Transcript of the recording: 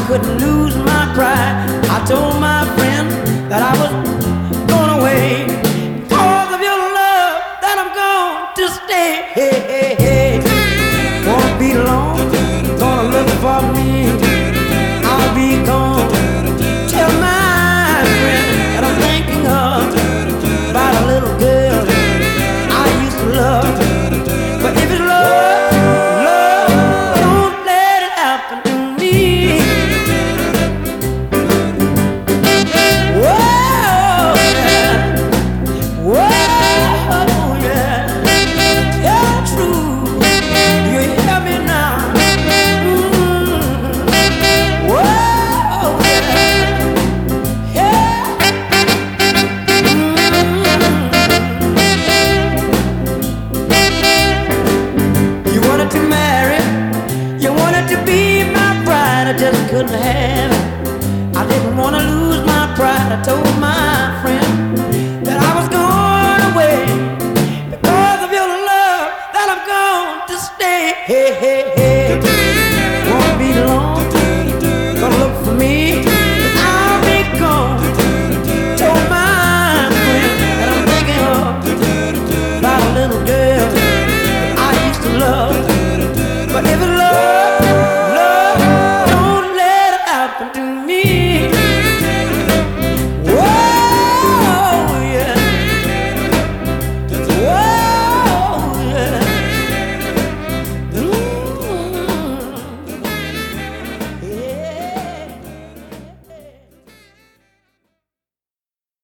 couldn't lose my pride. I told my friend that I was going away. Because of your love, that I'm going to stay. Hey, hey, hey. Won't be long, gonna look for me. I'll be gone. Tell my friend that I'm thinking of about a little girl I used to love. But if it's love, don't let it happen to me. Whoa, yeah. Whoa, yeah. Yeah, true. You hear me now? Whoa, yeah. Yeah. You wanted to marry, you wanted to be my bride. I just couldn't have it. I didn't want to lose my pride. I told my friend that I was going away. Because of your love, that I'm going to stay. Hey, hey, hey.